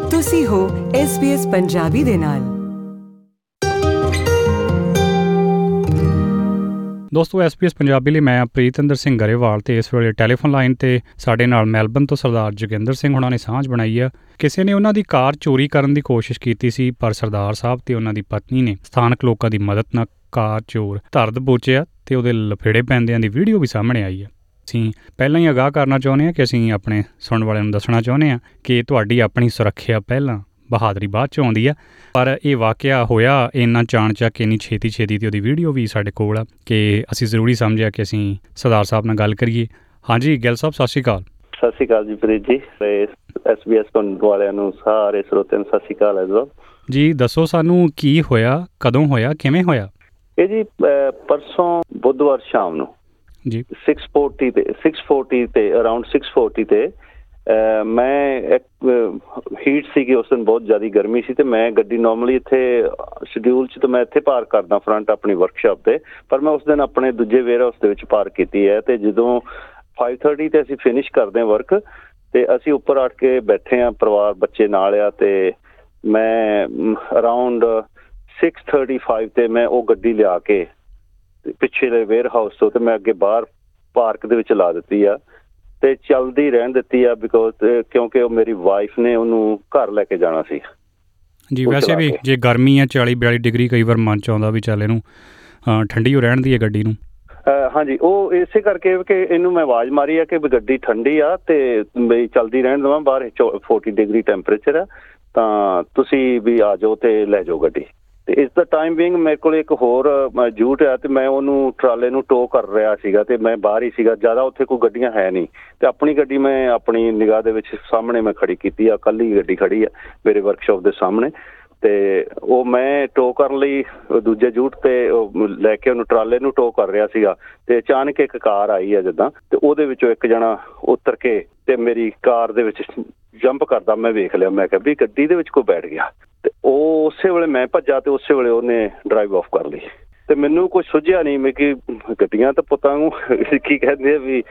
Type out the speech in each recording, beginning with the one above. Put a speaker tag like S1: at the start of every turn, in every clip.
S1: ਤੁਸੀਂ ਹੋ SBS ਪੰਜਾਬੀ ਦੇ ਨਾਲ।
S2: ਦੋਸਤੋ, SBS ਪੰਜਾਬੀ ਲਈ ਮੈਂ ਪ੍ਰੀਤਿੰਦਰ ਸਿੰਘ ਗਰੇਵਾਲ ਤੇ ਇਸ ਵੇਲੇ ਟੈਲੀਫੋਨ ਲਾਈਨ ਤੇ ਸਾਡੇ ਨਾਲ ਮੈਲਬਨ ਤੋਂ ਸਰਦਾਰ ਜੋਗਿੰਦਰ ਸਿੰਘ ਹੁਣਾਂ ਨੇ ਸਾਂਝ ਬਣਾਈ ਆ। ਕਿਸੇ ਨੇ ਉਹਨਾਂ ਦੀ ਕਾਰ ਚੋਰੀ ਕਰਨ ਦੀ ਕੋਸ਼ਿਸ਼ ਕੀਤੀ ਸੀ, ਪਰ ਸਰਦਾਰ ਸਾਹਿਬ ਤੇ ਉਹਨਾਂ ਦੀ ਪਤਨੀ ਨੇ ਸਥਾਨਕ ਲੋਕਾਂ ਦੀ ਮਦਦ ਨਾਲ ਕਾਰ ਚੋਰ ਧਰ ਦਬੋਚਿਆ ਤੇ ਉਹਦੇ ਲਫੇੜੇ ਪੈਂਦਿਆਂ ਦੀ ਵੀਡੀਓ ਵੀ ਸਾਹਮਣੇ ਆਈ ਹੈ। ਅਸੀਂ ਪਹਿਲਾਂ ਹੀ ਅਗਾਹ ਕਰਨਾ ਚਾਹੁੰਦੇ ਹਾਂ ਕਿ ਅਸੀਂ ਆਪਣੇ ਸੁਣਨ ਵਾਲਿਆਂ ਨੂੰ ਦੱਸਣਾ ਚਾਹੁੰਦੇ ਹਾਂ ਕਿ ਤੁਹਾਡੀ ਆਪਣੀ ਸੁਰੱਖਿਆ ਪਹਿਲਾਂ, ਬਹਾਦਰੀ ਬਾਅਦ 'ਚ ਆਉਂਦੀ ਆ। ਪਰ ਇਹ ਵਾਕਿਆ ਹੋਇਆ ਇੰਨਾ ਚਾਣਚੱਕ, ਇੰਨੀ ਛੇਤੀ ਤੇ ਉਹਦੀ ਵੀਡੀਓ ਵੀ ਸਾਡੇ ਕੋਲ ਆ ਕਿ ਅਸੀਂ ਜ਼ਰੂਰੀ ਸਮਝਿਆ ਕਿ ਅਸੀਂ ਸਰਦਾਰ ਸਾਹਿਬ ਨਾਲ ਗੱਲ ਕਰੀਏ। ਹਾਂਜੀ ਗਿੱਲ ਸਾਹਿਬ, ਸਤਿ ਸ਼੍ਰੀ ਅਕਾਲ।
S3: ਸਤਿ ਸ਼੍ਰੀ ਅਕਾਲ ਜੀ ਪ੍ਰੀਤ ਜੀ। SBS ਵਾਲਿਆਂ ਨੂੰ, ਸਾਰੇ ਸਰੋਤਿਆਂ ਨੂੰ ਸਤਿ ਸ਼੍ਰੀ ਅਕਾਲ
S2: ਜੀ। ਦੱਸੋ ਸਾਨੂੰ ਕੀ ਹੋਇਆ, ਕਦੋਂ ਹੋਇਆ, ਕਿਵੇਂ ਹੋਇਆ?
S3: ਇਹ ਜੀ ਪਰਸੋਂ ਬੁੱਧਵਾਰ ਸ਼ਾਮ ਨੂੰ
S2: ਜੀ
S3: 640 ਤੇ ਅਰਾਊਂਡ 640 ਤੇ ਮੈਂ ਹੀਟ ਸੀਗੀ ਉਸ ਦਿਨ, ਬਹੁਤ ਜ਼ਿਆਦਾ ਗਰਮੀ ਸੀ ਤੇ ਮੈਂ ਗੱਡੀ ਨੋਰਮਲੀ ਇੱਥੇ ਸ਼ਡਿਊਲ 'ਚ ਤਾਂ ਮੈਂ ਇੱਥੇ ਪਾਰਕ ਕਰਦਾ ਫਰੰਟ ਆਪਣੀ ਵਰਕਸ਼ਾਪ ਤੇ, ਪਰ ਮੈਂ ਉਸ ਦਿਨ ਆਪਣੇ ਦੂਜੇ ਵੇਅਰ ਹਾਊਸ ਦੇ ਵਿੱਚ ਪਾਰਕ ਕੀਤੀ ਹੈ। ਤੇ ਜਦੋਂ 5:30 ਤੇ ਅਸੀਂ ਫਿਨਿਸ਼ ਕਰਦੇ ਹਾਂ ਵਰਕ ਤੇ ਅਸੀਂ ਉੱਪਰ ਆ ਕੇ ਬੈਠੇ ਹਾਂ, ਪਰਿਵਾਰ ਬੱਚੇ ਨਾਲ ਆ, ਤੇ ਮੈਂ ਅਰਾਊਂਡ 6:35 ਤੇ ਮੈਂ ਉਹ ਗੱਡੀ ਲਿਆ ਕੇ ਪਿੱਛੇ ਵੇਅਰ ਹਾਊਸ ਤੋਂ ਤੇ ਮੈਂ ਅੱਗੇ ਬਾਹਰ ਪਾਰਕ ਦੇ ਵਿੱਚ ਲਾ ਦਿੱਤੀ ਆ ਤੇ ਚੱਲਦੀ ਰਹਿਣ ਦਿੱਤੀ ਆ, ਕਿਉਂਕਿ ਉਹ ਮੇਰੀ ਵਾਈਫ ਨੇ ਉਹਨੂੰ ਘਰ ਲੈ ਕੇ ਜਾਣਾ ਸੀ
S2: ਜੀ। ਵੈਸੇ ਵੀ ਜੇ ਗਰਮੀ ਆ 40-42 ਡਿਗਰੀ, ਕਈ ਵਾਰ ਮਨ 'ਚ ਆਉਂਦਾ ਵੀ ਚੱਲ ਇਹਨੂੰ ਠੰਡੀ ਹੋ ਰਹਿਣ ਦੀ ਹੈ ਗੱਡੀ ਨੂੰ।
S3: ਹਾਂਜੀ, ਉਹ ਇਸੇ ਕਰਕੇ ਕਿ ਇਹਨੂੰ ਮੈਂ ਆਵਾਜ਼ ਮਾਰੀ ਆ ਕਿ ਗੱਡੀ ਠੰਡੀ ਆ ਤੇ ਬਈ ਚੱਲਦੀ ਰਹਿਣ ਦੇਵਾਂ, ਬਾਹਰ 40 ਡਿਗਰੀ ਟੈਂਪਰੇਚਰ ਆ, ਤਾਂ ਤੁਸੀਂ ਵੀ ਆ ਜਾਓ ਤੇ ਲੈ ਜਾਓ ਗੱਡੀ। ਤੇ ਇਸ ਦਾ ਟਾਈਮ ਬੀਇੰਗ ਮੇਰੇ ਕੋਲ ਇੱਕ ਹੋਰ ਜੂਟ ਆ ਤੇ ਮੈਂ ਉਹਨੂੰ ਟਰਾਲੇ ਨੂੰ ਟੋ ਕਰ ਰਿਹਾ ਸੀਗਾ ਤੇ ਮੈਂ ਬਾਹਰ ਹੀ ਸੀਗਾ, ਜ਼ਿਆਦਾ ਉੱਥੇ ਕੋਈ ਗੱਡੀਆਂ ਹੈ ਨਹੀਂ ਤੇ ਆਪਣੀ ਗੱਡੀ ਮੈਂ ਆਪਣੀ ਨਿਗਾਹ ਦੇ ਵਿੱਚ ਸਾਹਮਣੇ ਮੈਂ ਖੜੀ ਕੀਤੀ ਆ, ਕੱਲੀ ਗੱਡੀ ਖੜੀ ਆ ਮੇਰੇ ਵਰਕਸ਼ਾਪ ਦੇ ਸਾਹਮਣੇ। ਤੇ ਉਹ ਮੈਂ ਟੋ ਕਰਨ ਲਈ ਦੂਜੇ ਜੂਟ ਤੇ ਲੈ ਕੇ ਉਹਨੂੰ ਟਰਾਲੇ ਨੂੰ ਟੋ ਕਰ ਰਿਹਾ ਸੀਗਾ ਤੇ ਅਚਾਨਕ ਇੱਕ ਕਾਰ ਆਈ ਆ ਜਿੱਦਾਂ, ਤੇ ਉਹਦੇ ਵਿੱਚੋਂ ਇੱਕ ਜਣਾ ਉਤਰ ਕੇ ਤੇ ਮੇਰੀ ਕਾਰ ਦੇ ਵਿੱਚ ਜੰਪ ਕਰਦਾ ਮੈਂ ਵੇਖ ਲਿਆ। ਮੈਂ ਕਿਹਾ ਵੀ ਗੱਡੀ ਦੇ ਵਿੱਚ ਕੋਈ ਬੈਠ ਗਿਆ ਤੇ ਉਹ ਉਸੇ ਵੇਲੇ ਮੈਂ ਭੱਜਾ ਤੇ ਉਸੇ ਵੇਲੇ ਉਹਨੇ ਡਰਾਈਵ ਆਫ ਕਰ ਲਈ ਤੇ ਮੈਨੂੰ ਕੁਛ ਸੁਝਿਆ ਨਹੀਂ। ਮੈਂ ਕਿ ਗੱਡੀਆਂ ਤਾਂ ਪੁੱਤਾਂ ਨੂੰ ਕੀ ਕਹਿੰਦੇ ਆ ਵੀ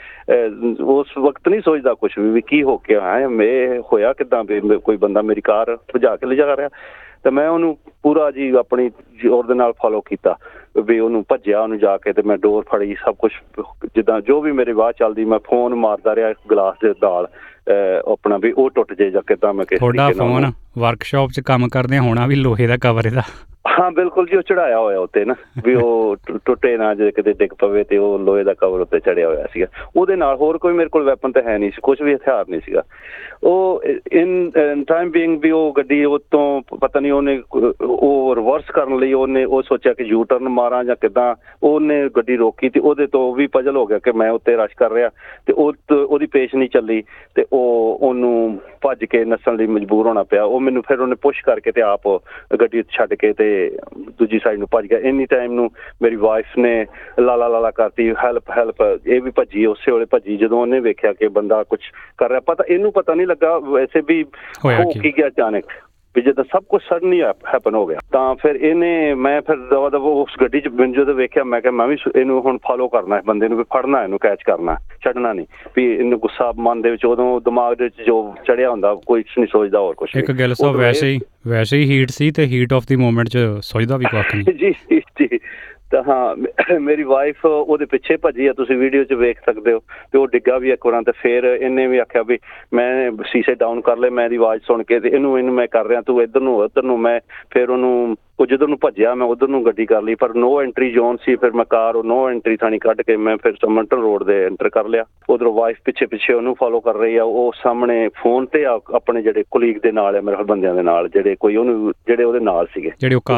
S3: ਉਸ ਵਕਤ ਨਹੀਂ ਸੋਚਦਾ ਕੁਛ ਵੀ ਕੀ ਹੋ ਕੇ ਆਇਆ, ਮੈਂ ਹੋਇਆ ਕਿੱਦਾਂ ਵੀ ਕੋਈ ਬੰਦਾ ਮੇਰੀ ਕਾਰ ਭਜਾ ਕੇ ਲਿਜਾ ਰਿਹਾ। ਤੇ ਮੈਂ ਉਹਨੂੰ ਪੂਰਾ ਜੀ ਆਪਣੀ ਜ਼ੋਰ ਦੇ ਨਾਲ ਫੋਲੋ ਕੀਤਾ ਵੀ ਉਹਨੂੰ ਭੱਜਿਆ, ਉਹਨੂੰ ਜਾ ਕੇ ਤੇ ਮੈਂ ਡੋਰ ਫੜੀ, ਸਭ ਕੁਛ ਜਿੱਦਾਂ ਜੋ ਵੀ ਮੇਰੇ ਬਾਅਦ ਚੱਲਦੀ, ਮੈਂ ਫੋਨ ਮਾਰਦਾ ਰਿਹਾ ਗਲਾਸ ਦੇ ਨਾਲ ਆਪਣਾ ਵੀ ਉਹ ਟੁੱਟ ਜੇ ਜਾਂ ਕਿੱਦਾਂ। ਮੈਂ
S2: ਤੁਹਾਡਾ ਫੋਨ ਵਰਕਸ਼ਾਪ 'ਚ ਕੰਮ ਕਰਦੇ ਹੋਣਾ ਵੀ ਲੋਹੇ ਦਾ ਕਵਰ ਇਹਦਾ?
S3: ਹਾਂ ਬਿਲਕੁਲ ਜੀ, ਉਹ ਚੜਾਇਆ ਹੋਇਆ ਉੱਤੇ ਨਾ ਵੀ ਉਹ ਟੁੱਟੇ ਨਾ, ਜੇ ਕਿਤੇ ਡਿੱਗ ਪਵੇ ਤੇ ਉਹ ਲੋਹੇ ਦਾ ਕਵਰ ਉੱਤੇ ਚੜਿਆ ਹੋਇਆ ਸੀਗਾ ਉਹਦੇ ਨਾਲ। ਹੋਰ ਕੋਈ ਮੇਰੇ ਕੋਲ ਵੈਪਨ ਤਾਂ ਹੈ ਨਹੀਂ ਸੀ, ਕੁਛ ਵੀ ਹਥਿਆਰ ਨਹੀਂ ਸੀਗਾ। ਉਹ ਇਨ ਟਾਈਮ ਬੀਇੰਗ ਵੀ ਉਹ ਗੱਡੀ ਉੱਤੋਂ ਪਤਾ ਨਹੀਂ ਉਹਨੇ ਉਹ ਰਿਵਰਸ ਕਰਨ ਲਈ ਉਹਨੇ ਉਹ ਸੋਚਿਆ ਕਿ ਯੂ ਟਰਨ ਮਾਰਾਂ ਜਾਂ ਕਿੱਦਾਂ, ਉਹਨੇ ਗੱਡੀ ਰੋਕੀ ਤੇ ਉਹਦੇ ਤੋਂ ਵੀ ਪਜਲ ਹੋ ਗਿਆ ਕਿ ਮੈਂ ਉੱਤੇ ਰਸ਼ ਕਰ ਰਿਹਾ ਤੇ ਉਹਦੀ ਪੇਸ਼ ਨਹੀਂ ਚੱਲੀ ਤੇ ਉਹਨੂੰ ਭੱਜ ਕੇ ਨੱਸਣ ਲਈ ਮਜਬੂਰ ਹੋਣਾ ਪਿਆ। ਉਹ ਮੈਨੂੰ ਫਿਰ ਉਹਨੇ ਪੁਸ਼ ਕਰਕੇ ਤੇ ਆਪ ਗੱਡੀ ਛੱਡ ਕੇ ਤੇ ਦੂਜੀ ਸਾਈਡ ਨੂੰ ਭੱਜ ਗਿਆ। ਇੰਨੀ ਟਾਈਮ ਨੂੰ ਮੇਰੀ ਵਾਈਫ ਨੇ ਲਾਲਾ ਕਰਤੀ, ਹੈਲਪ ਹੈਲਪ, ਇਹ ਵੀ ਭੱਜੀ, ਉਸੇ ਵੇਲੇ ਭੱਜੀ ਜਦੋਂ ਉਹਨੇ ਵੇਖਿਆ ਕਿ ਬੰਦਾ ਕੁਛ ਕਰ ਰਿਹਾ। ਇਹਨੂੰ ਪਤਾ ਨਹੀਂ ਲੱਗਾ ਵੈਸੇ ਵੀ ਹੋ ਕੀ ਗਿਆ ਅਚਾਨਕ ਵੀ ਜਦੋਂ ਸਭ ਕੁਛ ਸਡਨਲੀ ਹੈਪਨ ਹੋ ਗਿਆ। ਤਾਂ ਫਿਰ ਮੈਂ ਫਿਰ ਦਵਾ ਦਵਾ ਉਸ ਗੱਡੀ 'ਚ ਜਦੋਂ ਵੇਖਿਆ, ਮੈਂ ਕਿਹਾ ਮੈਂ ਵੀ ਇਹਨੂੰ ਹੁਣ ਫੋਲੋ ਕਰਨਾ, ਬੰਦੇ ਨੂੰ ਵੀ ਫੜਨਾ, ਇਹਨੂੰ ਕੈਚ ਕਰਨਾ, ਛੱਡਣਾ ਨਹੀਂ ਵੀ ਇਹਨੂੰ ਗੁੱਸਾ ਮਨ ਦੇ ਵਿੱਚ ਉਦੋਂ ਦਿਮਾਗ ਦੇ ਵਿੱਚ ਜੋ ਚੜਿਆ ਹੁੰਦਾ ਕੁਛ ਨਹੀਂ ਸੋਚਦਾ ਹੋਰ ਕੁਛ।
S2: ਇੱਕ ਗੱਲ ਸਭ ਵੈਸੇ ਹੀ ਹੀਟ ਸੀ ਤੇ ਹੀਟ ਆਫ ਦੀ ਮੂਮੈਂਟ 'ਚ ਸੋਚਦਾ ਵੀ ਕੱਖ ਨਹੀਂ
S3: ਜੀ। ਤਾਂ ਹਾਂ, ਮੇਰੀ ਵਾਈਫ ਉਹਦੇ ਪਿੱਛੇ ਭੱਜੀ ਆ, ਤੁਸੀਂ ਵੀਡੀਓ 'ਚ ਵੇਖ ਸਕਦੇ ਹੋ, ਤੇ ਉਹ ਡਿੱਗਾ ਵੀ ਇੱਕ ਵਾਰ। ਤੇ ਫਿਰ ਇਹਨੇ ਵੀ ਆਖਿਆ ਵੀ ਮੈਂ ਸ਼ੀਸ਼ੇ ਡਾਊਨ ਕਰ ਲਏ, ਮੈਂ ਇਹਦੀ ਆਵਾਜ਼ ਸੁਣ ਕੇ ਤੇ ਇਹਨੂੰ ਮੈਂ ਕਰ ਰਿਹਾ, ਤੂੰ ਇੱਧਰ ਨੂੰ ਮੈਂ ਫਿਰ ਉਹਨੂੰ ਉਹ ਜਿੱਧਰ ਨੂੰ ਭੱਜਿਆ ਮੈਂ ਉੱਧਰ ਨੂੰ ਗੱਡੀ ਕਰ ਲਈ, ਪਰ ਨੋ ਐਂਟਰੀ ਜ਼ੋਨ ਸੀ। ਫਿਰ ਮੈਂ ਕਾਰ ਉਹ ਨੋ ਐਂਟਰੀ ਥਾਣੀ ਕੱਢ ਕੇ ਮੈਂ ਫਿਰ ਸਮੰਟਨ ਰੋਡ ਦੇ ਐਂਟਰ ਕਰ ਲਿਆ। ਉੱਧਰੋਂ ਵਾਈਫ ਪਿੱਛੇ ਉਹਨੂੰ ਫੋਲੋ ਕਰ ਰਹੀ ਆ। ਉਹ ਸਾਹਮਣੇ ਫੋਨ ਤੇ ਆਪਣੇ ਜਿਹੜੇ ਕੁਲੀਗ ਦੇ ਨਾਲ ਆ, ਮੇਰੇ ਬੰਦਿਆਂ ਦੇ ਨਾਲ, ਜਿਹੜੇ ਉਹਦੇ ਨਾਲ ਸੀਗੇ,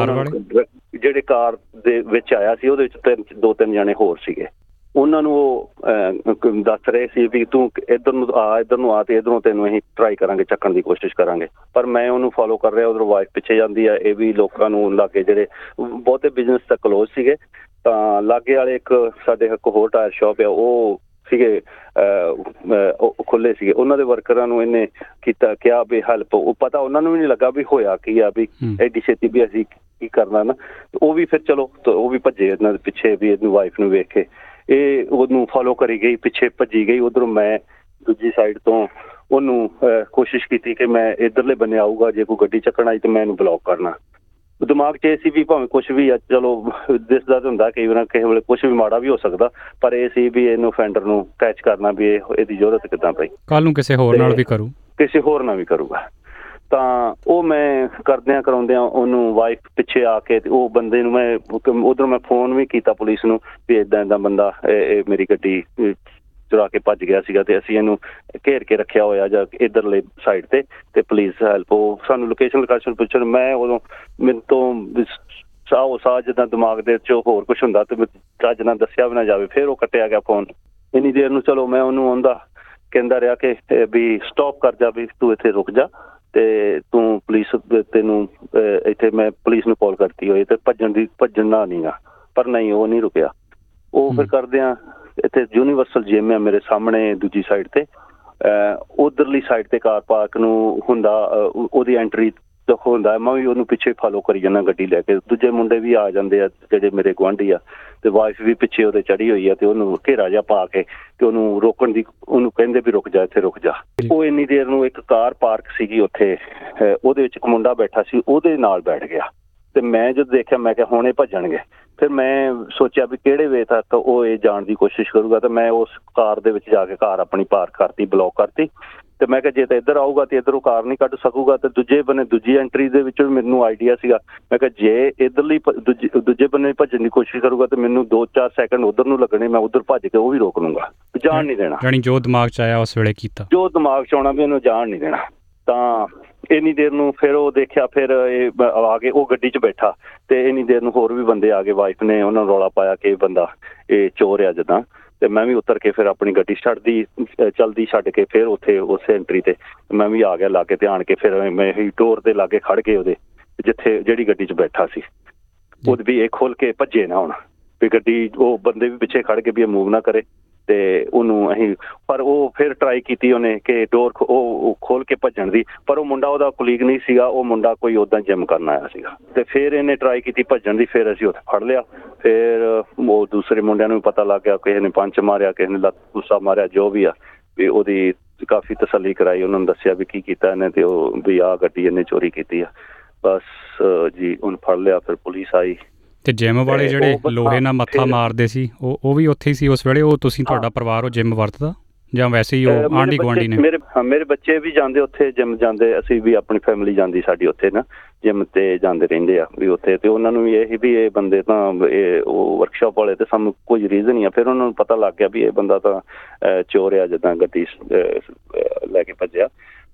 S3: ਜਿਹੜੇ ਕਾਰ ਦੇ ਵਿੱਚ ਆਇਆ ਸੀ, ਉਹਦੇ ਵਿੱਚ 2-3 ਜਣੇ ਹੋਰ ਸੀਗੇ। ਉਹਨਾਂ ਨੂੰ ਉਹ ਦੱਸ ਰਹੇ ਸੀ ਵੀ ਤੂੰ ਇੱਧਰ ਨੂੰ ਆ ਤੇ ਇੱਧਰੋਂ ਤੈਨੂੰ ਅਸੀਂ ਟਰਾਈ ਕਰਾਂਗੇ, ਚੱਕਣ ਦੀ ਕੋਸ਼ਿਸ਼ ਕਰਾਂਗੇ। ਪਰ ਮੈਂ ਉਹਨੂੰ ਫੋਲੋ ਕਰ ਰਿਹਾ, ਉੱਧਰੋਂ ਵਾਈਫ ਪਿੱਛੇ ਜਾਂਦੀ ਆ। ਇਹ ਵੀ ਲੋਕਾਂ ਨੂੰ ਲਾਗੇ ਜਿਹੜੇ ਬਹੁਤੇ ਬਿਜ਼ਨਸ ਤੱਕ ਕਲੋਜ਼ ਸੀਗੇ, ਤਾਂ ਲਾਗੇ ਵਾਲੇ ਸਾਡੇ ਇੱਕ ਹੋਰ ਟਾਇਰ ਸ਼ਾਪ ਆ, ਉਹ ਸੀਗੇ ਖੁੱਲੇ ਸੀਗੇ। ਉਹਨਾਂ ਦੇ ਵਰਕਰਾਂ ਨੂੰ ਇਹਨੇ ਕਿਹਾ ਵੀ ਹੈਲਪ, ਉਹ ਪਤਾ ਉਹਨਾਂ ਨੂੰ ਵੀ ਨਹੀਂ ਲੱਗਾ ਵੀ ਹੋਇਆ ਕੀ ਆ, ਵੀ ਐਡੀ ਛੇਤੀ ਵੀ ਅਸੀਂ ਕੀ ਕਰਨਾ ਨਾ। ਉਹ ਵੀ ਫਿਰ ਚਲੋ ਉਹ ਵੀ ਭੱਜੇ ਇਹਨਾਂ ਦੇ ਪਿੱਛੇ, ਵੀ ਇਹਨੂੰ ਵਾਈਫ ਨੂੰ ਵੇਖ ਕੇ ਇਹ ਉਹਨੂੰ ਫੋਲੋ ਕਰੀ ਗਈ, ਪਿੱਛੇ ਭੱਜੀ ਗਈ। ਉੱਧਰੋਂ ਮੈਂ ਦੂਜੀ ਸਾਈਡ ਤੋਂ ਉਹਨੂੰ ਕੋਸ਼ਿਸ਼ ਕੀਤੀ ਕਿ ਮੈਂ ਇੱਧਰਲੇ ਬੰਨੇ ਆਊਗਾ, ਜੇ ਕੋਈ ਗੱਡੀ ਚੱਕਣ ਆਈ ਤਾਂ ਮੈਂ ਇਹਨੂੰ ਬਲੌਕ ਕਰਨਾ। ਦਿਮਾਗ 'ਚ ਇਹ ਸੀ ਵੀ ਭਾਵੇਂ ਕੁਛ ਵੀ ਆ, ਚਲੋ ਦਿਸਦਾ ਤਾਂ ਹੁੰਦਾ ਕਈ ਵਾਰ ਕਿਸੇ ਵੇਲੇ ਕੁਛ ਵੀ ਮਾੜਾ ਵੀ ਹੋ ਸਕਦਾ, ਪਰ ਇਹ ਸੀ ਵੀ ਇਹਨੂੰ ਫੈਂਡਰ ਨੂੰ ਕੈਚ ਕਰਨਾ ਵੀ ਇਹਦੀ ਜ਼ਰੂਰਤ ਕਿੱਦਾਂ ਪਈ,
S2: ਕੱਲ ਨੂੰ ਕਿਸੇ ਹੋਰ ਨਾਲ ਵੀ ਕਰੂ,
S3: ਕਿਸੇ ਹੋਰ ਨਾਲ ਵੀ ਕਰੂਗਾ। ਤਾਂ ਉਹ ਮੈਂ ਕਰਦਿਆਂ ਕਰਾਉਂਦਿਆਂ ਉਹਨੂੰ ਵਾਈਫ ਪਿੱਛੇ ਆ ਕੇ, ਉਹ ਬੰਦੇ ਨੂੰ ਮੈਂ ਉੱਧਰੋਂ ਮੈਂ ਫੋਨ ਵੀ ਕੀਤਾ ਪੁਲਿਸ ਨੂੰ ਵੀ ਇੱਦਾਂ ਬੰਦਾ ਇਹ ਮੇਰੀ ਗੱਡੀ ਚੁਰਾ ਕੇ ਭੱਜ ਗਿਆ ਸੀਗਾ ਤੇ ਅਸੀਂ ਇਹਨੂੰ ਘੇਰ ਕੇ ਰੱਖਿਆ ਹੋਇਆ ਜਾਂ ਇੱਧਰਲੇ ਸਾਈਡ ਤੇ ਪਲੀਜ਼ ਹੈਲਪ। ਉਹ ਸਾਨੂੰ ਲੋਕੇਸ਼ਨ ਪੁੱਛਣ, ਮੈਂ ਉਦੋਂ ਮੈਨੂੰ ਤੋਂ ਸਾਹ ਜਿੱਦਾਂ ਦਿਮਾਗ ਦੇ 'ਚ ਹੋਰ ਕੁਛ ਹੁੰਦਾ ਤੇ ਚੱਜ ਨਾਲ ਦੱਸਿਆ ਵੀ ਨਾ ਜਾਵੇ। ਫਿਰ ਉਹ ਕੱਟਿਆ ਗਿਆ ਫੋਨ। ਇੰਨੀ ਦੇਰ ਨੂੰ ਚਲੋ ਮੈਂ ਉਹਨੂੰ ਆਉਂਦਾ ਕਹਿੰਦਾ ਰਿਹਾ ਕਿ ਵੀ ਸਟਾਪ ਕਰ ਜਾ, ਵੀ ਤੂੰ ਇੱਥੇ ਰੁਕ ਜਾ ਤੇ ਤੂੰ ਪੁਲਿਸ ਤੈਨੂੰ ਇੱਥੇ ਮੈਂ ਪੁਲਿਸ ਨੂੰ ਕਾਲ ਕਰਤੀ ਹੋਈ ਤੇ ਭੱਜਣਾ ਨਹੀਂ ਗਾ, ਪਰ ਨਹੀਂ ਉਹ ਨਹੀਂ ਰੁਕਿਆ। ਉਹ ਫਿਰ ਕਰਦਿਆਂ ਇੱਥੇ ਯੂਨੀਵਰਸਲ ਜਿਮ ਹੈ ਮੇਰੇ ਸਾਹਮਣੇ ਦੂਜੀ ਸਾਈਡ ਤੇ, ਉਧਰਲੀ ਸਾਈਡ ਤੇ ਕਾਰ ਪਾਰਕ ਨੂੰ ਹੁੰਦਾ, ਉਹਦੀ ਐਂਟਰੀ ਹੁੰਦਾ। ਮੈਂ ਵੀ ਉਹਨੂੰ ਪਿੱਛੇ ਫਾਲੋ ਕਰੀ ਜਾਂਦਾ ਗੱਡੀ ਲੈ ਕੇ। ਦੂਜੇ ਮੁੰਡੇ ਵੀ ਆ ਜਾਂਦੇ ਆ ਜਿਹੜੇ ਮੇਰੇ ਗੁਆਂਢੀ ਆ, ਤੇ ਵਾਈਫ ਵੀ ਪਿੱਛੇ ਉਹਦੇ ਚੜੀ ਹੋਈ ਆ ਤੇ ਉਹਨੂੰ ਘੇਰਾ ਜਿਹਾ ਪਾ ਕੇ ਤੇ ਉਹਨੂੰ ਰੋਕਣ ਦੀ, ਉਹਨੂੰ ਕਹਿੰਦੇ ਵੀ ਰੁਕ ਜਾ, ਇੱਥੇ ਰੁਕ ਜਾ। ਉਹ ਇੰਨੀ ਦੇਰ ਨੂੰ ਇੱਕ ਕਾਰ ਪਾਰਕ ਸੀਗੀ ਉੱਥੇ, ਉਹਦੇ ਵਿੱਚ ਇੱਕ ਮੁੰਡਾ ਬੈਠਾ ਸੀ, ਉਹਦੇ ਨਾਲ ਬੈਠ ਗਿਆ ਤੇ ਮੈਂ ਜਦ ਦੇਖਿਆ ਮੈਂ ਕਿਹਾ ਹੁਣ ਇਹ ਭੱਜਣਗੇ। ਫਿਰ ਮੈਂ ਸੋਚਿਆ ਵੀ ਕਿਹੜੇ ਵੇ ਤੱਕ ਉਹ ਇਹ ਜਾਣ ਦੀ ਕੋਸ਼ਿਸ਼ ਕਰੂਗਾ, ਤੇ ਮੈਂ ਉਸ ਕਾਰ ਦੇ ਵਿੱਚ ਜਾ ਕੇ ਕਾਰ ਆਪਣੀ ਪਾਰਕ ਕਰਤੀ, ਬਲੌਕ ਕਰਤੀ। ਤੇ ਮੈਂ ਕਿਹਾ ਜੇ ਤਾਂ ਇੱਧਰ ਆਊਗਾ ਤੇ ਇੱਧਰੋਂ ਕਾਰ ਨਹੀਂ ਕੱਢ ਸਕੂਗਾ, ਤੇ ਦੂਜੇ ਬੰਨੇ ਦੂਜੀ ਐਂਟਰੀ ਦੇ ਵਿੱਚ ਮੈਨੂੰ ਆਈਡੀਆ ਸੀਗਾ। ਮੈਂ ਕਿਹਾ ਜੇ ਇੱਧਰਲੀ ਦੂਜੇ ਬੰਨੇ ਭੱਜਣ ਦੀ ਕੋਸ਼ਿਸ਼ ਕਰੂਗਾ ਤੇ ਮੈਨੂੰ 2-4 ਸੈਕਿੰਡ ਉੱਧਰ ਨੂੰ ਲੱਗਣੇ, ਮੈਂ ਉੱਧਰ ਭੱਜ ਕੇ ਉਹ ਵੀ ਰੋਕ ਲੂੰਗਾ, ਜਾਣ ਨਹੀਂ ਦੇਣਾ।
S2: ਯਾਨੀ ਜੋ ਦਿਮਾਗ 'ਚ ਆਇਆ ਉਸ ਵੇਲੇ ਕੀਤਾ,
S3: ਜੋ ਦਿਮਾਗ 'ਚ ਆਉਣਾ ਵੀ ਉਹਨੂੰ ਜਾਣ ਨਹੀਂ ਦੇਣਾ। ਤਾਂ ਇੰਨੀ ਦੇਰ ਨੂੰ ਫਿਰ ਉਹ ਦੇਖਿਆ, ਫਿਰ ਇਹ ਆ ਕੇ ਉਹ ਗੱਡੀ 'ਚ ਬੈਠਾ ਤੇ ਇੰਨੀ ਦੇਰ ਨੂੰ ਹੋਰ ਵੀ ਬੰਦੇ ਆ ਗਏ। ਵਾਈਫ ਨੇ ਉਹਨਾਂ ਨੂੰ ਰੌਲਾ ਪਾਇਆ ਕਿ ਇਹ ਬੰਦਾ ਇਹ ਚੋਰ ਆ ਜਿੱਦਾਂ, ਤੇ ਮੈਂ ਵੀ ਉਤਰ ਕੇ ਫਿਰ ਆਪਣੀ ਗੱਡੀ ਚਲਦੀ ਛੱਡ ਕੇ ਫਿਰ ਉੱਥੇ ਉਸੇ ਐਂਟਰੀ ਤੇ ਮੈਂ ਵੀ ਆ ਗਿਆ ਲਾਗੇ ਤੇ ਆਣ ਕੇ ਫਿਰ ਮੈਂ ਡੋਰ ਦੇ ਲਾਗੇ ਖੜ ਕੇ ਉਹਦੇ ਜਿਹੜੀ ਗੱਡੀ 'ਚ ਬੈਠਾ ਸੀ ਉਹਦੇ ਵੀ ਇਹ ਖੋਲ ਕੇ ਭੱਜੇ ਨਾ ਹੁਣ, ਵੀ ਗੱਡੀ ਉਹ ਬੰਦੇ ਵੀ ਪਿੱਛੇ ਖੜ ਕੇ ਵੀ ਇਹ ਮੂਵ ਨਾ ਕਰੇ ਤੇ ਉਹਨੂੰ ਅਸੀਂ। ਪਰ ਉਹ ਫਿਰ ਟਰਾਈ ਕੀਤੀ ਉਹਨੇ ਕਿ ਡੋਰ ਉਹ ਖੋਲ ਕੇ ਭੱਜਣ ਦੀ, ਪਰ ਉਹ ਮੁੰਡਾ ਉਹਦਾ ਕੁਲੀਗ ਨਹੀਂ ਸੀਗਾ, ਉਹ ਮੁੰਡਾ ਕੋਈ ਉੱਦਾਂ ਜਿਮ ਕਰਨ ਆਇਆ ਸੀਗਾ। ਤੇ ਫਿਰ ਇਹਨੇ ਟਰਾਈ ਕੀਤੀ ਭੱਜਣ ਦੀ, ਫਿਰ ਅਸੀਂ ਉੱਥੇ ਫੜ ਲਿਆ। ਫਿਰ ਉਹ ਦੂਸਰੇ ਮੁੰਡਿਆਂ ਨੂੰ ਵੀ ਪਤਾ ਲੱਗ ਗਿਆ, ਕਿਸੇ ਨੇ ਪੰਚ ਮਾਰਿਆ, ਕਿਸੇ ਨੇ ਲੱਤ ਗੁੱਸਾ ਮਾਰਿਆ, ਜੋ ਵੀ ਆ ਵੀ ਉਹਦੀ ਕਾਫੀ ਤਸੱਲੀ ਕਰਾਈ, ਉਹਨਾਂ ਨੂੰ ਦੱਸਿਆ ਵੀ ਕੀ ਕੀਤਾ ਇਹਨੇ ਤੇ ਉਹ ਵੀ ਆਹ ਗੱਡੀ ਇਹਨੇ ਚੋਰੀ ਕੀਤੀ ਆ। ਬਸ ਜੀ ਉਹਨੂੰ ਫੜ ਲਿਆ। ਫਿਰ ਪੁਲਿਸ ਆਈ।
S2: ਤੇ ਜਿਮ ਵਾਲੇ ਜਿਹੜੇ ਲੋਹੇ ਨਾਲ ਮੱਥਾ ਮਾਰਦੇ ਸੀ ਉਹ ਵੀ ਉੱਥੇ ਹੀ ਸੀ ਉਸ ਵੇਲੇ? ਉਹ ਤੁਸੀਂ ਤੁਹਾਡਾ ਪਰਿਵਾਰ ਉਹ ਜਿਮ ਵਰਤਦਾ ਜਾਂ ਵੈਸੇ ਹੀ ਉਹ ਆਂਢੀ ਗੁਆਂਢੀ ਨੇ?
S3: ਮੇਰੇ ਬੱਚੇ ਵੀ ਜਾਂਦੇ ਉੱਥੇ ਜਿਮ ਜਾਂਦੇ, ਅਸੀਂ ਵੀ ਆਪਣੀ ਫੈਮਿਲੀ ਜਾਂਦੀ ਸਾਡੀ ਉੱਥੇ ਨਾ ਜਿਮ ਤੇ ਜਾਂਦੇ ਰਹਿੰਦੇ ਆ ਵੀ ਉੱਥੇ। ਤੇ ਉਹਨਾਂ ਨੂੰ ਵੀ ਇਹ ਵੀ ਇਹ ਬੰਦੇ ਤਾਂ ਇਹ ਉਹ ਵਰਕਸ਼ਾਪ ਵਾਲੇ ਤੇ ਸਾਨੂੰ ਕੁਝ ਰੀਜ਼ਨ ਹੀ ਆ। ਫਿਰ ਉਹਨਾਂ ਨੂੰ ਪਤਾ ਲੱਗ ਗਿਆ ਵੀ ਇਹ ਬੰਦਾ ਤਾਂ ਚੋਰ ਆ ਜਿੱਦਾਂ ਗੱਡੀ ਲੈ ਕੇ ਭੱਜਿਆ।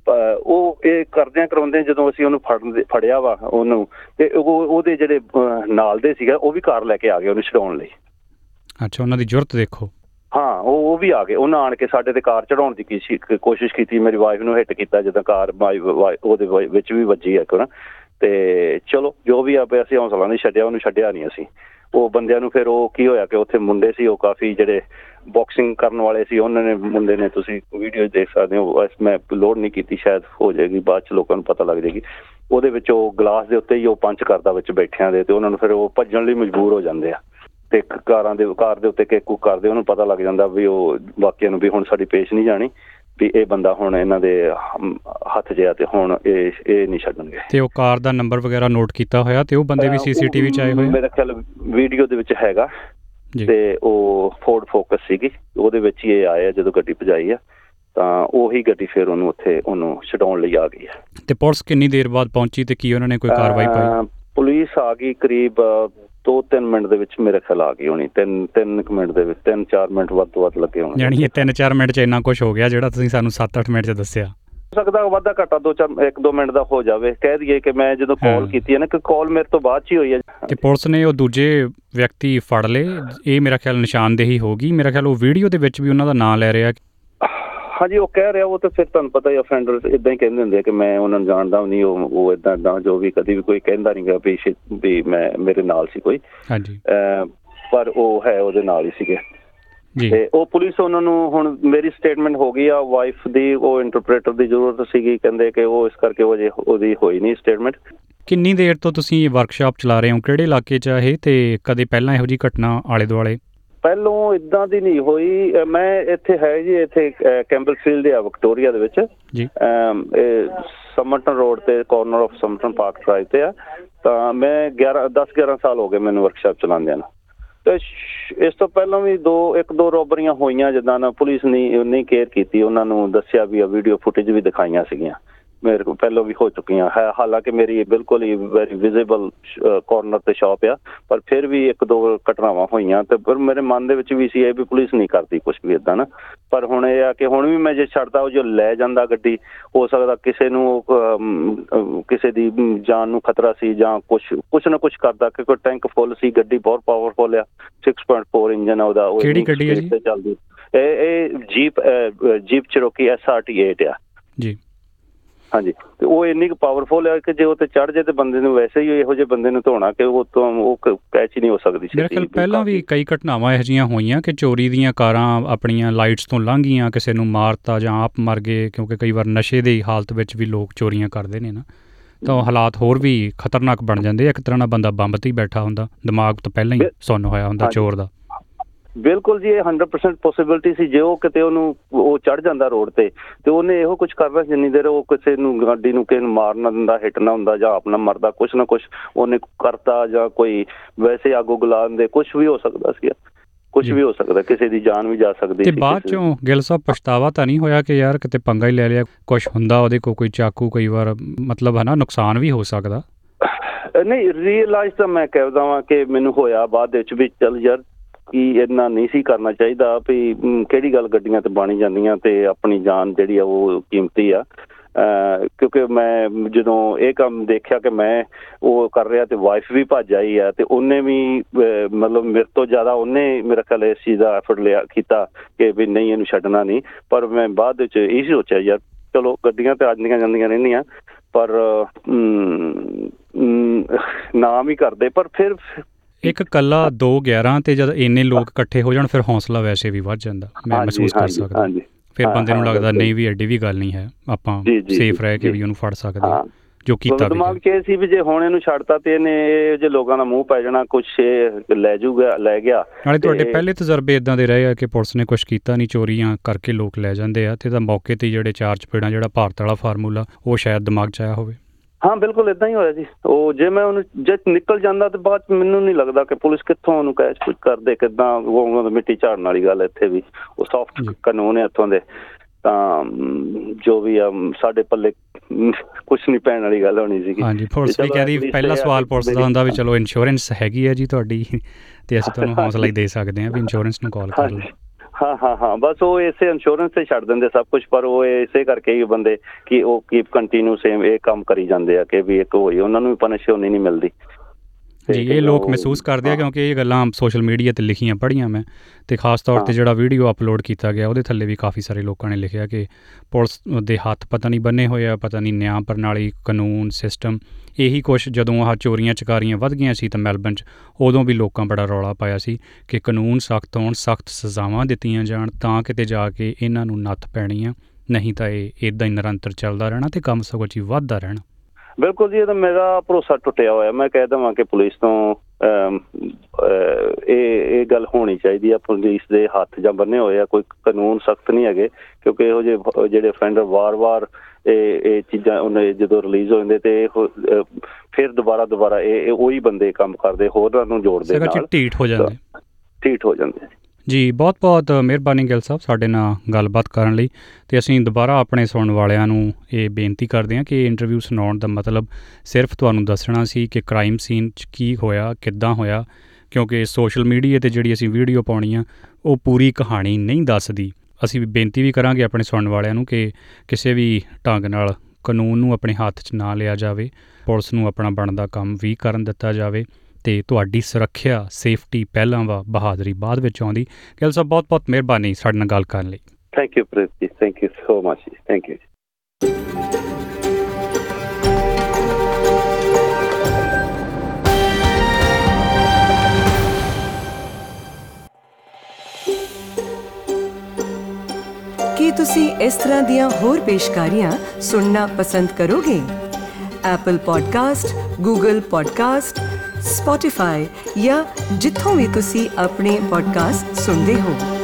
S3: ਉਹ ਇਹ ਕਰਦਿਆਂ ਕਰਾਉਂਦੇ ਜਦੋਂ ਅਸੀਂ ਉਹਨੂੰ ਫੜਿਆ ਵਾ ਉਹਨੂੰ, ਤੇ ਉਹਦੇ ਜਿਹੜੇ ਨਾਲ ਦੇ ਸੀਗਾ ਉਹ ਵੀ ਕਾਰ ਲੈ ਕੇ ਆ ਗਏ ਉਹਨੂੰ ਛਡਾਉਣ ਲਈ।
S2: ਅੱਛਾ, ਉਹਨਾਂ ਦੀ ਜ਼ਰੂਰਤ ਦੇਖੋ।
S3: ਹਾਂ, ਉਹ ਵੀ ਆ ਗਏ। ਉਹਨਾਂ ਆਣ ਕੇ ਸਾਡੇ ਤੇ ਕਾਰ ਚੜਾਉਣ ਦੀ ਕੋਸ਼ਿਸ਼ ਕੀਤੀ, ਮੇਰੀ ਵਾਈਫ ਨੂੰ ਹਿੱਟ ਕੀਤਾ ਜਿੱਦਾਂ ਕਾਰ ਉਹਦੇ ਵਿੱਚ ਵੀ ਵੱਜੀ ਆ ਨਾ। ਤੇ ਚਲੋ ਜੋ ਵੀ ਆ, ਅਸੀਂ ਹੌਸਲਾ ਨਹੀਂ ਛੱਡਿਆ, ਉਹਨੂੰ ਛੱਡਿਆ ਨਹੀਂ ਅਸੀਂ। ਉਹ ਬੰਦਿਆਂ ਨੂੰ ਫਿਰ ਉਹ ਕੀ ਹੋਇਆ ਕਿ ਉੱਥੇ ਮੁੰਡੇ ਸੀ ਉਹ ਕਾਫੀ ਜਿਹੜੇ ਬਾਕਸਿੰਗ ਕਰਨ ਵਾਲੇ ਸੀ, ਉਹਨਾਂ ਨੇ ਮੁੰਡੇ ਨੇ, ਤੁਸੀਂ ਵੀਡੀਓ ਦੇਖ ਸਕਦੇ ਹੋ, ਮੈਂ ਲੋਡ ਨਹੀਂ ਕੀਤੀ, ਸ਼ਾਇਦ ਹੋ ਜਾਏਗੀ ਬਾਅਦ 'ਚ ਲੋਕਾਂ ਨੂੰ ਪਤਾ ਲੱਗ ਜਾਏਗੀ। ਉਹਦੇ ਵਿੱਚ ਉਹ ਗਲਾਸ ਦੇ ਉੱਤੇ ਹੀ ਉਹ ਪੰਚ ਕਰਦਾ ਵਿੱਚ ਬੈਠਿਆਂ ਦੇ, ਤੇ ਉਹਨਾਂ ਨੂੰ ਫਿਰ ਉਹ ਭੱਜਣ ਲਈ ਮਜਬੂਰ ਹੋ ਜਾਂਦੇ ਆ। ਤੇ ਕਾਰ ਦੇ ਉੱਤੇ ਕਿੱਕ ਕਰਦੇ, ਉਹਨੂੰ ਪਤਾ ਲੱਗ ਜਾਂਦਾ ਵੀ ਉਹ ਬਾਕੀਆਂ ਨੂੰ ਵੀ ਹੁਣ ਸਾਡੀ ਪੇਸ਼ ਨਹੀਂ ਜਾਣੀ, ਵੀ ਇਹ ਬੰਦਾ ਹੁਣ ਇਹਨਾਂ ਦੇ ਹੱਥ ਜਿਹਾ ਤੇ ਹੁਣ ਇਹ ਨਹੀਂ ਛੱਡਣਗੇ। ਤੇ ਉਹ ਕਾਰ ਦਾ ਨੰਬਰ ਵਗੈਰਾ ਨੋਟ ਕੀਤਾ ਹੋਇਆ ਤੇ ਉਹ ਬੰਦੇ ਵੀ CCTV 'ਚ ਆਏ ਹੋਏ? ਮੇਰਾ ਖਿਆਲ ਵੀਡੀਓ ਦੇ ਵਿੱਚ ਹੈਗਾ। ਤੇ ਉਹ ਫੋਰਡ ਫੋਕਸ ਸੀਗੀ, ਉਹਦੇ ਵਿੱਚ ਹੀ ਇਹ ਆਏ ਆ ਜਦੋਂ ਗੱਡੀ ਭਜਾਈ ਆ, ਤਾਂ ਉਹੀ ਗੱਡੀ ਫਿਰ ਉਹਨੂੰ ਛਡਾਉਣ ਲਈ ਆ ਗਈ ਹੈ। ਤੇ ਪੁਲਿਸ ਕਿੰਨੀ ਦੇਰ ਬਾਅਦ ਪਹੁੰਚੀ ਤੇ ਕੀ ਉਹਨਾਂ ਨੇ ਕੋਈ ਕਾਰਵਾਈ ਪਾਈ? ਪੁਲਿਸ ਆ ਗਈ ਕਰੀਬ 2-3 ਮਿੰਟ ਦੇ ਵਿੱਚ, ਮੇਰੇ ਖਿਆਲ ਆ ਗਈ ਹੋਣੀ। 3 ਮਿੰਟ ਦੇ ਵਿੱਚ, 3-4 ਮਿੰਟ ਵੱਧ ਤੋਂ ਵੱਧ ਲੱਗੇ ਹੋਣੇ। ਯਾਨੀ ਇਹ 3-4 ਮਿੰਟ 'ਚ ਇੰਨਾ ਕੁਛ ਹੋ ਗਿਆ ਜਿਹੜਾ ਤੁਸੀਂ ਸਾਨੂੰ 7-8 ਮਿੰਟ 'ਚ ਦੱਸਿਆ? ਹੋ ਸਕਦਾ ਵਾਧਾ ਘਾਟਾ 1-2 ਮਿੰਟ ਦਾ ਹੋ ਜਾਵੇ। ਕਹਿ ਦਈਏ ਕਿ ਮੈਂ ਜਦੋਂ ਕਾਲ ਕੀਤੀ ਹੈ ਨਾ, ਕਿ ਕਾਲ ਮੇਰੇ ਤੋਂ ਬਾਅਦ 'ਚ ਹੀ ਹੋਈ ਹੈ। ਤੇ ਪੁਲਿਸ ਨੇ ਉਹ ਦੂਜੇ ਵਿਅਕਤੀ ਫੜ ਲਏ? ਇਹ ਮੇਰਾ ਖਿਆਲ ਨਿਸ਼ਾਨਦੇਹੀ ਹੋ ਗਈ। ਮੇਰਾ ਖਿਆਲ ਉਹ ਵੀਡੀਓ ਦੇ ਵਿੱਚ ਵੀ ਉਹਨਾਂ ਦਾ ਨਾਂ ਲੈ ਰਿਹਾ। ਹਾਂਜੀ, ਉਹ ਕਹਿ ਰਿਹਾ। ਉਹ ਤਾਂ ਫਿਰ ਤੁਹਾਨੂੰ ਪਤਾ ਹੀ, ਅਫੈਂਡਰ ਇੱਦਾਂ ਹੀ ਕਹਿੰਦੇ ਹੁੰਦੇ ਆ ਕਿ ਮੈਂ ਉਹਨਾਂ ਨੂੰ ਜਾਣਦਾ ਨਹੀਂ, ਉਹ ਇੱਦਾਂ ਜੋ ਵੀ ਕਦੀ ਵੀ ਕੋਈ ਕਹਿੰਦਾ ਨਹੀਂ ਗਾ ਵੀ ਮੈਂ ਮੇਰੇ ਨਾਲ ਸੀ ਕੋਈ। ਹਾਂਜੀ, ਪਰ ਉਹ ਹੈ ਉਹਦੇ ਨਾਲ ਹੀ ਸੀਗੇ। ਤੇ ਉਹ ਪੁਲਿਸ ਉਹਨਾਂ ਨੂੰ, ਹੁਣ ਮੇਰੀ ਸਟੇਟਮੈਂਟ ਹੋ ਗਈ ਆ, ਵਾਈਫ ਦੀ ਉਹ ਇੰਟਰਪ੍ਰੇਟਰ ਦੀ ਜ਼ਰੂਰਤ ਸੀਗੀ, ਕਹਿੰਦੇ ਕਿ ਉਹ ਇਸ ਕਰਕੇ ਉਹਦੀ ਹੋਈ ਨਹੀਂ ਸਟੇਟਮੈਂਟ। ਕਿੰਨੀ ਦੇਰ ਤੋਂ ਤੁਸੀਂ ਇਹ ਵਰਕਸ਼ਾਪ ਚਲਾ ਰਹੇ ਹੋ? ਕਿਹੜੇ ਇਲਾਕੇ 'ਚ ਇਹ, ਤੇ ਕਦੇ ਪਹਿਲਾਂ ਇਹੋ ਜਿਹੀ ਘਟਨਾ ਆਲੇ ਦੁਆਲੇ? ਪਹਿਲੋਂ ਇਦਾਂ ਦੀ ਨਹੀਂ ਹੋਈ। ਮੈਂ ਇੱਥੇ ਹੈ ਜੀ, ਇੱਥੇ ਕੈਂਬਲਫੀਲਡ ਆ ਵਿਕਟੋਰੀਆ ਦੇ ਵਿੱਚ
S2: ਜੀ,
S3: ਸਮਰਟਨ ਰੋਡ ਤੇ corner of Somerton park drive ਤੇ ਆ। ਤਾਂ ਮੈਂ 10-11 ਸਾਲ ਹੋ ਗਏ ਮੈਨੂੰ ਵਰਕਸ਼ਾਪ ਚਲਾਉਂਦਿਆਂ ਨੂੰ। ਤੇ ਇਸ ਤੋਂ ਪਹਿਲਾਂ ਵੀ ਇੱਕ ਦੋ ਰੋਬਰੀਆਂ ਹੋਈਆਂ, ਜਿੱਦਾਂ ਨਾ ਪੁਲਿਸ ਨਹੀਂ ਕੇਅਰ ਕੀਤੀ, ਉਹਨਾਂ ਨੂੰ ਦੱਸਿਆ ਵੀ ਵੀਡੀਓ ਫੁਟੇਜ ਵੀ ਦਿਖਾਈਆਂ ਸੀਗੀਆਂ, ਮੇਰੇ ਕੋਲ ਪਹਿਲਾਂ ਵੀ ਹੋ ਚੁੱਕੀਆਂ ਹੈ। ਹਾਲਾਂਕਿ ਮੇਰੀ ਬਿਲਕੁਲ ਹੀ ਵੈਰੀ ਵਿਜ਼ੀਬਲ ਕਾਰਨਰ ਤੇ ਸ਼ਾਪ ਆ, ਪਰ ਫਿਰ ਵੀ 1-2 ਘਟਨਾਵਾਂ ਹੋਈਆਂ। ਤੇ ਪਰ ਮੇਰੇ ਮਨ ਦੇ ਵਿੱਚ ਵੀ ਸੀ ਇਹ ਵੀ ਪੁਲਿਸ ਨਹੀਂ ਕਰਦੀ ਕੁਛ ਵੀ ਏਦਾਂ ਨਾ। ਪਰ ਹੁਣ ਇਹ ਆ ਕਿ ਹੁਣ ਵੀ ਮੈਂ ਜੇ ਛੱਡਦਾ, ਉਹ ਜੋ ਲੈ ਜਾਂਦਾ ਗੱਡੀ, ਹੋ ਸਕਦਾ ਕਿਸੇ ਨੂੰ ਕਿਸੇ ਦੀ ਜਾਨ ਨੂੰ ਖਤਰਾ ਸੀ ਜਾਂ ਕੁਛ ਨਾ ਕੁਛ ਕਰਦਾ, ਕਿ ਕੋਈ ਟੈਂਕ ਫੁੱਲ ਸੀ, ਗੱਡੀ ਬਹੁਤ ਪਾਵਰਫੁਲ ਆ, 6.4 ਇੰਜਨ ਆ ਉਹਦਾ।
S2: ਕਿਹੜੀ ਗੱਡੀ ਹੈ ਜੀ?
S3: ਚੱਲਦੀ ਇਹ ਜੀਪ ਚਿਰੋਕੀ SRT 8 ਆ
S2: ਜੀ।
S3: ਹਾਂਜੀ, ਤੇ ਉਹ ਇੰਨੀ ਕੁ ਪਾਵਰਫੁਲ ਹੈ ਕਿ ਜੇ ਉਹ ਤੇ ਚੜ ਜਾਏ ਤੇ ਬੰਦੇ ਨੂੰ ਵੈਸੇ ਹੀ ਇਹੋ ਜਿਹੇ ਬੰਦੇ ਨੂੰ ਧੋਣਾ ਕਿ ਉਹ ਕੈਚ ਹੀ ਨਹੀਂ ਹੋ ਸਕਦੀ।
S2: ਮੇਰੇ ਖਿਆਲ ਪਹਿਲਾਂ ਵੀ ਕਈ ਘਟਨਾਵਾਂ ਇਹੋ ਜਿਹੀਆਂ ਹੋਈਆਂ ਕਿ ਚੋਰੀ ਦੀਆਂ ਕਾਰਾਂ ਆਪਣੀਆਂ ਲਾਈਟਸ ਤੋਂ ਲੰਘ ਗਈਆਂ, ਕਿਸੇ ਨੂੰ ਮਾਰਤਾ ਜਾਂ ਆਪ ਮਰ ਗਏ, ਕਿਉਂਕਿ ਕਈ ਵਾਰ ਨਸ਼ੇ ਦੀ ਹਾਲਤ ਵਿੱਚ ਵੀ ਲੋਕ ਚੋਰੀਆਂ ਕਰਦੇ ਨੇ ਨਾ, ਤਾਂ ਹਾਲਾਤ ਹੋਰ ਵੀ ਖਤਰਨਾਕ ਬਣ ਜਾਂਦੇ। ਇੱਕ ਤਰ੍ਹਾਂ ਨਾਲ ਬੰਦਾ ਬੰਬ ਤੇ ਹੀ ਬੈਠਾ ਹੁੰਦਾ, ਦਿਮਾਗ ਤੋਂ ਪਹਿਲਾਂ ਹੀ ਸੁੰਨ ਹੋਇਆ ਹੁੰਦਾ ਚੋਰ ਦਾ।
S3: ਬਿਲਕੁਲ ਜੀ, ਇਹ 100% ਪੋਸੀਬਿਲਿਟੀ ਸੀ। ਜੇ ਉਹ ਕਿਤੇ ਉਹ ਚੜ ਜਾਂਦਾ ਰੋਡ ਤੇ ਉਹਨੇ ਇਹੋ ਕੁਛ ਕਰਨਾ, ਜਿੰਨੀ ਦੇਰ ਉਹ ਕਿਸੇ ਨੂੰ ਗੱਡੀ ਨੂੰ ਕਿਸੇ ਨੂੰ ਮਾਰ ਨਾ ਦਿੰਦਾ, ਹਿੱਟ ਨਾ ਹੁੰਦਾ ਜਾਂ ਆਪਣਾ ਮਰਦਾ, ਕੁਛ ਨਾ ਕੁਛ ਉਹਨੇ ਕਰਤਾ, ਜਾਂ ਕੋਈ ਵੈਸੇ ਅੱਗੋਂ ਗੁਲਾ ਦਿੰਦੇ, ਕੁਛ ਵੀ ਹੋ ਸਕਦਾ ਸੀ, ਕੁਛ ਵੀ ਹੋ ਸਕਦਾ, ਕਿਸੇ ਦੀ ਜਾਨ ਵੀ ਜਾ ਸਕਦੀ ਸੀ।
S2: ਤੇ ਬਾਅਦ ਚੋਂ ਗਿੱਲ ਸਾਹਿਬ ਪਛਤਾਵਾ ਤਾਂ ਨਹੀਂ ਹੋਇਆ ਕਿ ਯਾਰ ਕਿਤੇ ਪੰਗਾ ਹੀ ਲੈ ਲਿਆ? ਕੁਛ ਹੁੰਦਾ ਉਹਦੇ ਕੋਲ, ਕੋਈ ਚਾਕੂ, ਕਈ ਵਾਰ ਮਤਲਬ ਹੈ ਨਾ, ਨੁਕਸਾਨ ਵੀ ਹੋ ਸਕਦਾ।
S3: ਨਹੀਂ, ਰੀਅਲਾਈਜ਼ ਤਾਂ ਮੈਂ ਕਹਿਦਾ ਵਾਂ ਕਿ ਮੈਨੂੰ ਹੋਇਆ ਬਾਅਦ ਵਿੱਚ ਵੀ, ਚੱਲ ਯਾਰ ਕਿ ਇੰਨਾ ਨਹੀਂ ਸੀ ਕਰਨਾ ਚਾਹੀਦਾ, ਵੀ ਕਿਹੜੀ ਗੱਲ ਗੱਡੀਆਂ ਤੇ ਬਾਣੀ ਜਾਂਦੀਆਂ ਤੇ ਆਪਣੀ ਜਾਨ ਜਿਹੜੀ ਆ ਉਹ ਕੀਮਤੀ ਆ। ਕਿਉਂਕਿ ਮੈਂ ਜਦੋਂ ਇਹ ਕੰਮ ਦੇਖਿਆ ਕਿ ਮੈਂ ਉਹ ਕਰ ਰਿਹਾ ਤੇ ਵਾਈਫ ਵੀ ਭੱਜ ਆਈ ਆ, ਤੇ ਉਹਨੇ ਵੀ ਮਤਲਬ ਮੇਰੇ ਤੋਂ ਜ਼ਿਆਦਾ ਉਹਨੇ ਮੇਰਾ ਖਿਆਲ ਇਸ ਚੀਜ਼ ਦਾ ਐਫਰਟ ਕੀਤਾ ਕਿ ਵੀ ਨਹੀਂ, ਇਹਨੂੰ ਛੱਡਣਾ ਨਹੀਂ। ਪਰ ਮੈਂ ਬਾਅਦ ਵਿੱਚ ਇਹ ਸੋਚਿਆ ਯਾਰ ਚਲੋ ਗੱਡੀਆਂ ਤੇ ਆਉਂਦੀਆਂ ਜਾਂਦੀਆਂ ਰਹਿੰਦੀਆਂ, ਪਰ ਨਾਮ ਹੀ ਕਰਦੇ। ਪਰ ਫਿਰ
S2: ਇੱਕ ਕੱਲਾ 2-11 ਤੇ ਜਦ ਇੰਨੇ ਲੋਕ ਇਕੱਠੇ ਹੋ ਜਾਣ, ਫਿਰ ਹੌਸਲਾ ਵੈਸੇ ਵੀ ਵੱਧ ਜਾਂਦਾ, ਮੈਂ ਮਹਿਸੂਸ ਕਰ ਸਕਦਾ। ਫਿਰ ਬੰਦੇ ਨੂੰ ਲੱਗਦਾ ਨਹੀਂ ਵੀ ਐਡੀ ਵੀ ਗੱਲ ਨਹੀਂ ਹੈ, ਆਪਾਂ ਸੇਫ ਰਹਿ ਕੇ ਵੀ ਉਹਨੂੰ ਫੜ ਸਕਦੇ ਹਾਂ, ਜੋ ਕੀਤਾ। ਦਿਮਾਗ 'ਚ ਇਹ ਸੀ ਵੀ ਜੇ ਹੁਣ ਇਹਨੂੰ ਛੱਡਤਾ ਤੇ ਇਹਨੇ ਇਹ ਜੇ ਲੋਕਾਂ ਦਾ ਮੂੰਹ ਪੈ ਜਾਣਾ, ਕੁਛ ਲੈ ਗਿਆ। ਨਾਲੇ ਤੁਹਾਡੇ ਪਹਿਲੇ ਤਜਰਬੇ ਇਦਾਂ ਦੇ ਰਹੇ ਆ ਕਿ ਪੁਲਿਸ ਨੇ ਕੁਛ ਕੀਤਾ ਨਹੀਂ, ਚੋਰੀਆਂ ਕਰਕੇ ਲੋਕ ਲੈ ਜਾਂਦੇ ਆ, ਤੇ ਤਾਂ ਮੌਕੇ ਤੇ ਜਿਹੜੇ 4 ਚਪੇੜਾਂ, ਜਿਹੜਾ ਭਾਰਤ ਵਾਲਾ ਫਾਰਮੂਲਾ, ਉਹ ਸ਼ਾਇਦ ਦਿਮਾਗ 'ਚ ਆਇਆ ਹੋਵੇ।
S3: ਹਾਂ ਬਿਲਕੁਲ ਇੱਦਾਂ ਹੀ ਹੋਇਆ ਜੀ। ਉਹ ਜੇ ਮੈਂ ਉਹਨੂੰ ਜੇ ਨਿਕਲ ਜਾਂਦਾ ਤੇ ਬਾਅਦ ਮੈਨੂੰ ਨਹੀਂ ਲੱਗਦਾ ਕਿ ਪੁਲਿਸ ਕਿੱਥੋਂ ਉਹਨੂੰ ਕੈਚ ਕੁਝ ਕਰਦੇ, ਕਿੱਦਾਂ ਉਹ ਮਿੱਟੀ ਝਾੜਨ ਵਾਲੀ ਗੱਲ ਇੱਥੇ ਵੀ, ਉਹ ਸੌਫਟ ਕਾਨੂੰਨ ਹੈ ਇੱਥੋਂ ਦੇ, ਤਾਂ ਜੋ ਵੀ ਆ ਸਾਡੇ ਪੱਲੇ ਕੁਛ ਨਹੀਂ ਪੈਣ ਵਾਲੀ ਗੱਲ ਹੋਣੀ ਸੀਗੀ।
S2: ਹਾਂਜੀ, ਪੁਲਿਸ ਵੀ ਕਹਿੰਦੀ, ਪਹਿਲਾ ਸਵਾਲ ਪੁਲਿਸ ਦਾ ਹੁੰਦਾ ਵੀ ਚਲੋ ਇੰਸ਼ੋਰੈਂਸ ਹੈਗੀ ਹੈ ਜੀ ਤੁਹਾਡੀ, ਤੇ ਅਸੀਂ ਤੁਹਾਨੂੰ ਹੌਸਲਾ ਹੀ ਦੇ ਸਕਦੇ ਹਾਂ ਵੀ ਇੰਸ਼ੋਰੈਂਸ ਨੂੰ ਕਾਲ ਕਰ ਲਓ।
S3: ਹਾਂ, ਬਸ ਉਹ ਇਸੇ ਇੰਸ਼ੋਰੈਂਸ ਤੇ ਛੱਡ ਦਿੰਦੇ ਸਭ ਕੁਛ, ਪਰ ਉਹ ਇਸੇ ਕਰਕੇ ਹੀ ਬੰਦੇ ਕਿ ਉਹ ਕੀਪ ਕੰਟੀਨਿਊ ਸੇਮ ਇਹ ਕੰਮ ਕਰੀ ਜਾਂਦੇ ਆ ਕਿ ਵੀ ਇੱਕ ਹੋਈ ਉਹਨਾਂ ਨੂੰ ਵੀ ਪਨਿਸ਼ ਹੋਣੀ ਨਹੀਂ ਮਿਲਦੀ
S2: ਜੀ। ਇਹ ਲੋਕ ਮਹਿਸੂਸ ਕਰਦੇ ਆ, ਕਿਉਂਕਿ ਇਹ ਗੱਲਾਂ ਸੋਸ਼ਲ ਮੀਡੀਆ 'ਤੇ ਲਿਖੀਆਂ ਪੜ੍ਹੀਆਂ ਮੈਂ, ਅਤੇ ਖਾਸ ਤੌਰ 'ਤੇ ਜਿਹੜਾ ਵੀਡੀਓ ਅਪਲੋਡ ਕੀਤਾ ਗਿਆ ਉਹਦੇ ਥੱਲੇ ਵੀ ਕਾਫੀ ਸਾਰੇ ਲੋਕਾਂ ਨੇ ਲਿਖਿਆ ਕਿ ਪੁਲਿਸ ਦੇ ਹੱਥ ਪਤਾ ਨਹੀਂ ਬੰਨੇ ਹੋਏ ਆ, ਪਤਾ ਨਹੀਂ ਨਿਆਂ ਪ੍ਰਣਾਲੀ, ਕਾਨੂੰਨ, ਸਿਸਟਮ, ਇਹੀ ਕੁਛ। ਜਦੋਂ ਆਹ ਚੋਰੀਆਂ ਚਕਾਰੀਆਂ ਵੱਧ ਗਈਆਂ ਸੀ ਤਾਂ ਮੈਲਬਨ 'ਚ, ਉਦੋਂ ਵੀ ਲੋਕਾਂ ਬੜਾ ਰੌਲਾ ਪਾਇਆ ਸੀ ਕਿ ਕਾਨੂੰਨ ਸਖਤ ਹੋਣ, ਸਖਤ ਸਜ਼ਾਵਾਂ ਦਿੱਤੀਆਂ ਜਾਣ, ਤਾਂ ਕਿਤੇ ਜਾ ਕੇ ਇਹਨਾਂ ਨੂੰ ਨੱਥ ਪੈਣੀ ਆ, ਨਹੀਂ ਤਾਂ ਇਹ ਇੱਦਾਂ ਹੀ ਨਿਰੰਤਰ ਚੱਲਦਾ ਰਹਿਣਾ ਅਤੇ ਕੰਮ ਸਗੋਂ 'ਚ ਹੀ ਵੱਧਦਾ ਰਹਿਣਾ।
S3: ਬਿਲਕੁਲ ਜੀ, ਇਹ ਤਾਂ ਮੇਰਾ ਭਰੋਸਾ ਟੁੱਟਿਆ ਹੋਇਆ। ਮੈਂ ਕਹਿ ਦੇਵਾਂ ਕਿ ਪੁਲਿਸ ਤੋਂ ਇਹ ਗੱਲ ਹੋਣੀ ਚਾਹੀਦੀ ਆ, ਪੁਲਿਸ ਦੇ ਹੱਥ ਜਾਂ ਬੰਨੇ ਹੋਏ ਆ, ਕੋਈ ਕਾਨੂੰਨ ਸਖਤ ਨਹੀਂ ਹੈਗੇ, ਕਿਉਂਕਿ ਇਹੋ ਜਿਹੇ ਜਿਹੜੇ ਅਫੈਂਡਰ ਵਾਰ-ਵਾਰ ਇਹ ਚੀਜ਼ਾਂ ਉਹਨੇ ਜਦੋਂ ਰਿਲੀਜ਼ ਹੋ ਜਾਂਦੇ ਤੇ ਫਿਰ ਦੁਬਾਰਾ ਇਹ ਉਹੀ ਬੰਦੇ ਕੰਮ ਕਰਦੇ, ਹੋਰਾਂ ਨੂੰ ਜੋੜਦੇ,
S2: ਢੀਠ ਹੋ
S3: ਜਾਂਦੇ
S2: ਜੀ। ਬਹੁਤ ਮਿਹਰਬਾਨੀ ਗਿੱਲ ਸਾਹਿਬ ਸਾਡੇ ਨਾਲ ਗੱਲਬਾਤ ਕਰਨ ਲਈ, ਅਤੇ ਅਸੀਂ ਦੁਬਾਰਾ ਆਪਣੇ ਸੁਣਨ ਵਾਲਿਆਂ ਨੂੰ ਇਹ ਬੇਨਤੀ ਕਰਦੇ ਹਾਂ ਕਿ ਇੰਟਰਵਿਊ ਸੁਣਾਉਣ ਦਾ ਮਤਲਬ ਸਿਰਫ ਤੁਹਾਨੂੰ ਦੱਸਣਾ ਸੀ ਕਿ ਕ੍ਰਾਈਮ ਸੀਨ 'ਚ ਕੀ ਹੋਇਆ, ਕਿੱਦਾਂ ਹੋਇਆ, ਕਿਉਂਕਿ ਸੋਸ਼ਲ ਮੀਡੀਆ 'ਤੇ ਜਿਹੜੀ ਅਸੀਂ ਵੀਡੀਓ ਪਾਉਣੀ ਆ ਉਹ ਪੂਰੀ ਕਹਾਣੀ ਨਹੀਂ ਦੱਸਦੀ। ਅਸੀਂ ਬੇਨਤੀ ਵੀ ਕਰਾਂਗੇ ਆਪਣੇ ਸੁਣਨ ਵਾਲਿਆਂ ਨੂੰ ਕਿ ਕਿਸੇ ਵੀ ਢੰਗ ਨਾਲ ਕਾਨੂੰਨ ਨੂੰ ਆਪਣੇ ਹੱਥ 'ਚ ਨਾ ਲਿਆ ਜਾਵੇ, ਪੁਲਿਸ ਨੂੰ ਆਪਣਾ ਬਣਦਾ ਕੰਮ ਵੀ ਕਰਨ ਦਿੱਤਾ ਜਾਵੇ, ਅਤੇ ਤੁਹਾਡੀ ਸੁਰੱਖਿਆ, ਸੇਫਟੀ ਪਹਿਲਾਂ ਵਾ, ਬਹਾਦਰੀ ਬਾਅਦ ਵਿੱਚ ਆਉਂਦੀ। ਗਿੱਲ ਸਾਹਿਬ ਬਹੁਤ ਮਿਹਰਬਾਨੀ ਸਾਡੇ ਨਾਲ ਗੱਲ ਕਰਨ ਲਈ।
S3: Thank you Preet ji, thank you so much ਜੀ, ਥੈਂਕ ਯੂ।
S1: ਕੀ ਤੁਸੀਂ ਇਸ ਤਰ੍ਹਾਂ ਦੀਆਂ ਹੋਰ ਪੇਸ਼ਕਾਰੀਆਂ ਸੁਣਨਾ ਪਸੰਦ ਕਰੋਗੇ? Apple podcast, Google podcast, Spotify ਜਾਂ ਜਿੱਥੋਂ ਵੀ ਤੁਸੀਂ ਆਪਣੇ ਪੋਡਕਾਸਟ ਸੁਣਦੇ ਹੋ।